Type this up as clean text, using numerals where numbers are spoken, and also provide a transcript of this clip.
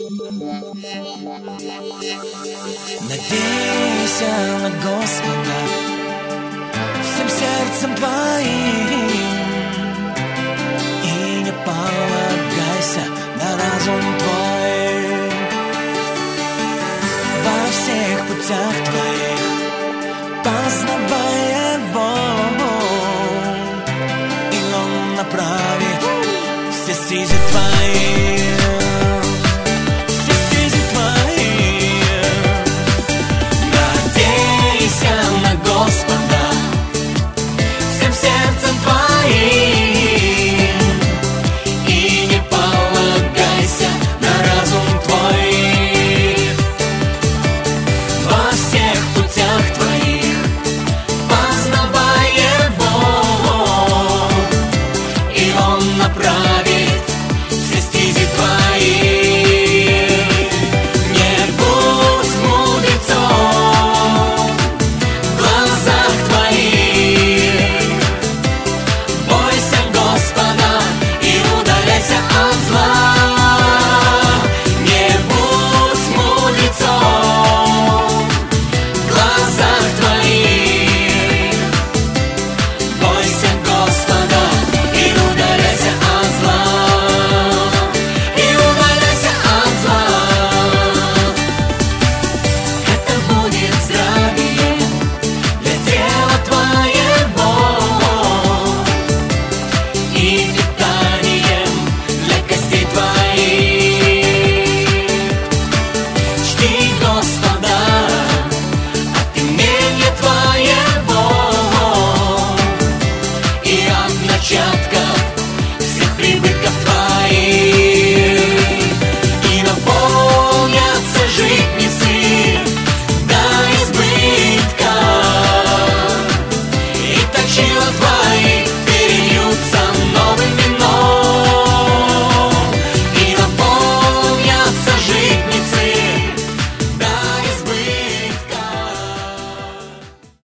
Надейся на Господа всем сердцем твоим и не полагайся на разум твой. Во всех путях твоих познавай Его, и Он направит все стези твои.